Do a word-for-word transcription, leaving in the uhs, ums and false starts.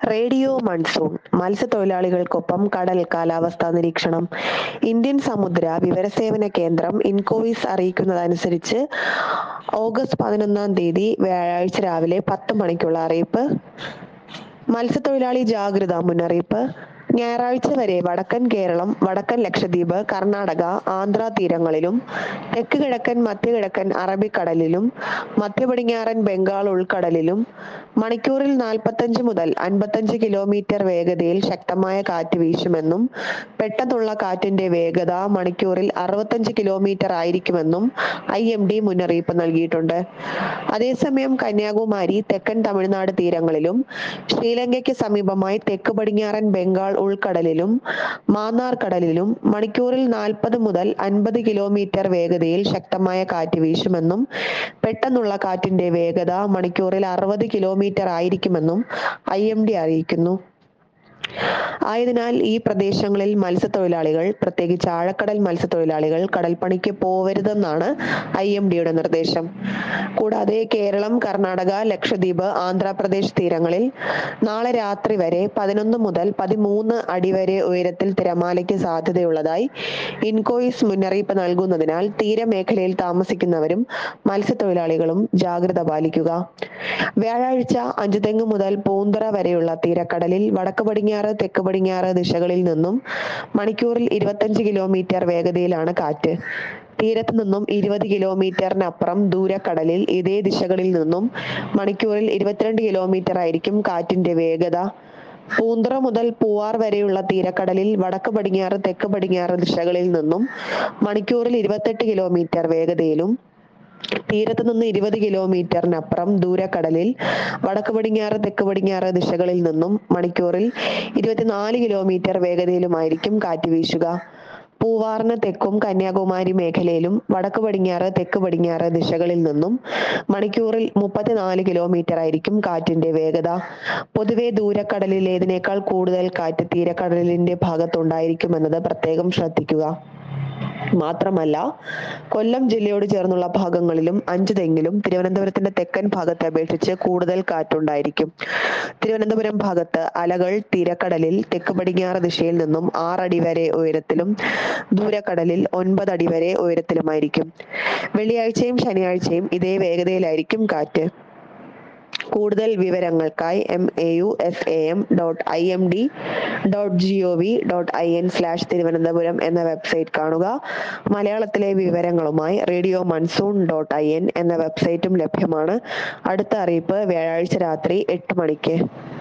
Radio monsoon മത്സ്യത്തൊഴിലാളികൾക്കൊപ്പം കടൽ കാലാവസ്ഥാ നിരീക്ഷണം. ഇന്ത്യൻ സമുദ്ര വിവരസേവന കേന്ദ്രം ഇൻകോയിസ് അറിയിക്കുന്നതനുസരിച്ച് ഓഗസ്റ്റ് പതിനൊന്നാം തീയതി വ്യാഴാഴ്ച രാവിലെ പത്ത് മണിക്കുള്ള അറിയിപ്പ്. മത്സ്യത്തൊഴിലാളി ജാഗ്രതാ മുന്നറിയിപ്പ്. ഞായറാഴ്ച വരെ വടക്കൻ കേരളം, വടക്കൻ ലക്ഷദ്വീപ്, കർണാടക, ആന്ധ്ര തീരങ്ങളിലും തെക്ക് കിഴക്കൻ മധ്യകിഴക്കൻ അറബിക്കടലിലും മധ്യപടിഞ്ഞാറൻ ബംഗാൾ ഉൾക്കടലിലും മണിക്കൂറിൽ നാൽപ്പത്തഞ്ച് മുതൽ അൻപത്തഞ്ച് കിലോമീറ്റർ വേഗതയിൽ ശക്തമായ കാറ്റ് വീശുമെന്നും പെട്ടെന്നുള്ള കാറ്റിന്റെ വേഗത മണിക്കൂറിൽ അറുപത്തഞ്ച് കിലോമീറ്റർ ആയിരിക്കുമെന്നും ഐ എം ഡി മുന്നറിയിപ്പ് നൽകിയിട്ടുണ്ട്. അതേസമയം കന്യാകുമാരി, തെക്കൻ തമിഴ്നാട് തീരങ്ങളിലും ശ്രീലങ്കയ്ക്ക് സമീപമായി തെക്ക് പടിഞ്ഞാറൻ ബംഗാൾ ഉൾക്കടലിലും മാന്നാർ കടലിലും മണിക്കൂറിൽ നാൽപ്പത് മുതൽ അൻപത് കിലോമീറ്റർ വേഗതയിൽ ശക്തമായ കാറ്റ് വീശുമെന്നും പെട്ടെന്നുള്ള കാറ്റിന്റെ വേഗത മണിക്കൂറിൽ അറുപത് കിലോമീറ്റർ ആയിരിക്കുമെന്നും ഐ എം ഡി അറിയിക്കുന്നു. ആയതിനാൽ ഈ പ്രദേശങ്ങളിൽ മത്സ്യത്തൊഴിലാളികൾ, പ്രത്യേകിച്ച് ആഴക്കടൽ മത്സ്യത്തൊഴിലാളികൾ കടൽപ്പണിക്ക് പോവരുതെന്നാണ് ഐ എം ഡിയുടെ നിർദ്ദേശം. കൂടാതെ കേരളം, കർണാടക, ലക്ഷദ്വീപ്, ആന്ധ്രാപ്രദേശ് തീരങ്ങളിൽ നാളെ രാത്രി വരെ പതിനൊന്ന് മുതൽ പതിമൂന്ന് അടി വരെ ഉയരത്തിൽ തിരമാലയ്ക്ക് സാധ്യതയുള്ളതായി ഇൻകോയിസ് മുന്നറിയിപ്പ് നൽകുന്നതിനാൽ തീരമേഖലയിൽ താമസിക്കുന്നവരും മത്സ്യത്തൊഴിലാളികളും ജാഗ്രത പാലിക്കുക. വ്യാഴാഴ്ച അഞ്ചുതെങ്ങ് മുതൽ പൂന്തുറ വരെയുള്ള തീരക്കടലിൽ വടക്ക് പടിഞ്ഞാറ്, തെക്ക് പടിഞ്ഞാറ് ദിശകളിൽ നിന്നും മണിക്കൂറിൽ ഇരുപത്തഞ്ച് കിലോമീറ്റർ വേഗതയിലാണ് കാറ്റ്. തീരത്ത് നിന്നും ഇരുപത് കിലോമീറ്ററിനപ്പുറം ദൂരക്കടലിൽ ഇതേ ദിശകളിൽ നിന്നും മണിക്കൂറിൽ ഇരുപത്തിരണ്ട് കിലോമീറ്റർ ആയിരിക്കും കാറ്റിന്റെ വേഗത. പൂന്തുറ മുതൽ പൂവാർ വരെയുള്ള തീരക്കടലിൽ വടക്ക് പടിഞ്ഞാറ്, തെക്ക് പടിഞ്ഞാറ് ദിശകളിൽ നിന്നും മണിക്കൂറിൽ ഇരുപത്തെട്ട് കിലോമീറ്റർ വേഗതയിലും തീരത്ത് നിന്ന് ഇരുപത് കിലോമീറ്ററിനപ്പുറം ദൂരക്കടലിൽ വടക്ക് പടിഞ്ഞാറ്, തെക്ക് പടിഞ്ഞാറ് ദിശകളിൽ നിന്നും മണിക്കൂറിൽ ഇരുപത്തിനാല് കിലോമീറ്റർ വേഗതയിലുമായിരിക്കും കാറ്റ് വീശുക. പൂവാറിന് തെക്കും കന്യാകുമാരി മേഖലയിലും വടക്ക് പടിഞ്ഞാറ്, തെക്ക് പടിഞ്ഞാറ് ദിശകളിൽ നിന്നും മണിക്കൂറിൽ മുപ്പത്തിനാല് കിലോമീറ്റർ ആയിരിക്കും കാറ്റിന്റെ വേഗത. പൊതുവെ ദൂരക്കടലിലേതിനേക്കാൾ കൂടുതൽ കാറ്റ് തീരക്കടലിന്റെ ഭാഗത്തുണ്ടായിരിക്കുമെന്നത് പ്രത്യേകം ശ്രദ്ധിക്കുക. മാത്രമല്ല, കൊല്ലം ജില്ലയോട് ചേർന്നുള്ള ഭാഗങ്ങളിലും അഞ്ച് തെങ്ങിലും തിരുവനന്തപുരത്തിന്റെ തെക്കൻ ഭാഗത്തെ അപേക്ഷിച്ച് കൂടുതൽ കാറ്റുണ്ടായിരിക്കും. തിരുവനന്തപുരം ഭാഗത്ത് അലകൾ തീരക്കടലിൽ തെക്ക് പടിഞ്ഞാറ് ദിശയിൽ നിന്നും ആറടി വരെ ഉയരത്തിലും ദൂരക്കടലിൽ ഒൻപത് അടി വരെ ഉയരത്തിലുമായിരിക്കും. വെള്ളിയാഴ്ചയും ശനിയാഴ്ചയും ഇതേ വേഗതയിലായിരിക്കും കാറ്റ്. കൂടുതൽ വിവരങ്ങൾക്കായി M A U S A M dot I M D dot G O V dot I N slash Thiruvananthapuram എന്ന വെബ്സൈറ്റ് കാണുക. മലയാളത്തിലെ വിവരങ്ങളുമായി radio monsoon dot I N എന്ന വെബ്സൈറ്റും ലഭ്യമാണ്. അടുത്ത അറിയിപ്പ് വ്യാഴാഴ്ച രാത്രി എട്ട് മണിക്ക്.